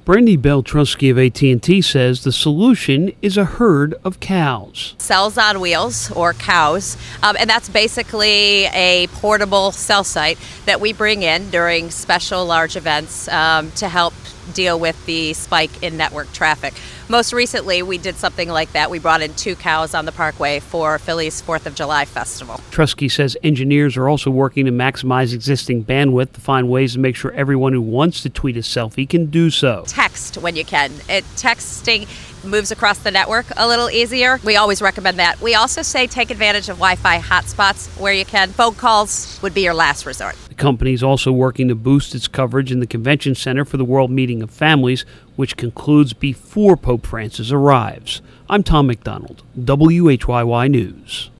Brandy Beltrusky of AT&T says the solution is a herd of cows. Cells on wheels, or cows, and that's basically a portable cell site that we bring in during special large events to help deal with the spike in network traffic. Most recently, we did something like that. We brought in 2 cows on the Parkway for Philly's 4th of July festival. Trusky says engineers are also working to maximize existing bandwidth to find ways to make sure everyone who wants to tweet a selfie can do so. Text when you can. Texting moves across the network a little easier. We always recommend that. We also say take advantage of Wi-Fi hotspots where you can. Phone calls would be your last resort. The company is also working to boost its coverage in the convention center for the World Meeting of Families, which concludes before Pope Francis arrives. I'm Tom McDonald, WHYY News.